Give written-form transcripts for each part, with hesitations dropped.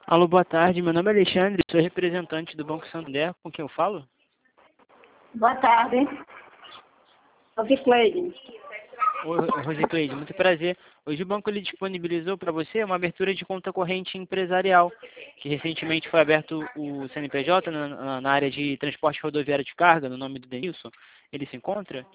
Alô, boa tarde. Meu nome é Alexandre, sou representante do Banco Santander. Com quem eu falo? Boa tarde. Rosicleide. Oi, Rosicleide, muito prazer. Hoje o banco ele disponibilizou para você uma abertura de conta corrente empresarial, que recentemente foi aberto o CNPJ na área de transporte rodoviário de carga, no nome do Denilson. Ele se encontra?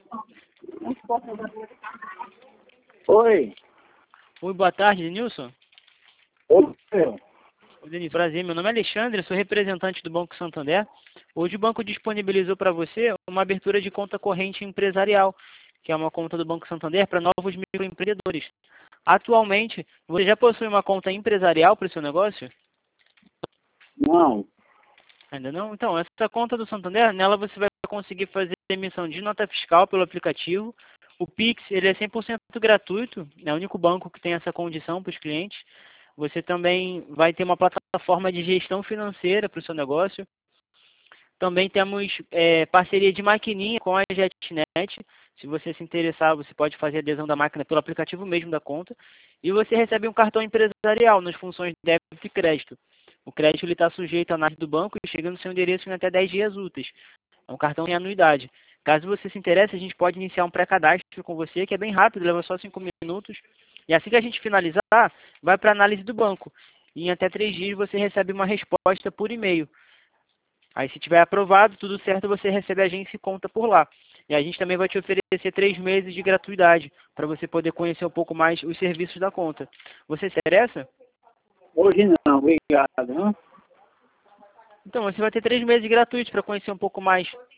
Oi. Oi, boa tarde, Denilson. Oi. Oi, Denilson, prazer. Meu nome é Alexandre, sou representante do Banco Santander. Hoje o banco disponibilizou para você uma abertura de conta corrente empresarial, que é uma conta do Banco Santander para novos microempreendedores. Atualmente, você já possui uma conta empresarial para o seu negócio? Não. Ainda não? Então, essa conta do Santander, nela você vai conseguir fazer emissão de nota fiscal pelo aplicativo. O Pix, ele é 100% gratuito, é o único banco que tem essa condição para os clientes. Você também vai ter uma plataforma de gestão financeira para o seu negócio. Também temos parceria de maquininha com a JetNet. Se você se interessar, você pode fazer adesão da máquina pelo aplicativo mesmo da conta. E você recebe um cartão empresarial nas funções de débito e crédito. O crédito está sujeito à análise do banco e chega no seu endereço em até 10 dias úteis. É um cartão em anuidade. Caso você se interesse, a gente pode iniciar um pré-cadastro com você, que é bem rápido, leva só 5 minutos. E assim que a gente finalizar, vai para a análise do banco. E em até 3 dias você recebe uma resposta por e-mail. Aí, se tiver aprovado, tudo certo, você recebe a agência e conta por lá. E a gente também vai te oferecer 3 meses de gratuidade, para você poder conhecer um pouco mais os serviços da conta. Você se interessa? Hoje não, obrigado. Hein? Então, você vai ter 3 meses gratuitos para conhecer um pouco mais.